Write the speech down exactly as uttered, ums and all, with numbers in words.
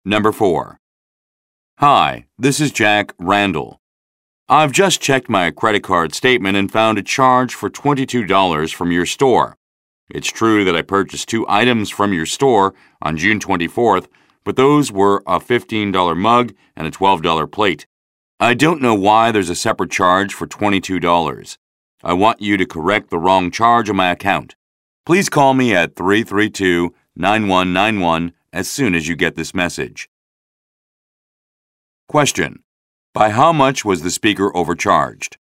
Number four. Hi, this is Jack Randall. I've just checked my credit card statement and found a charge for twenty-two dollars from your store. It's true that I purchased two items from your store on June twenty-fourth, but those were a fifteen dollar mug and a twelve dollar plate. I don't know why there's a separate charge for twenty-two dollars. I want you to correct the wrong charge on my account. Please call me at three three two, nine one nine one as soon as you get this message. Question. By how much was the speaker overcharged?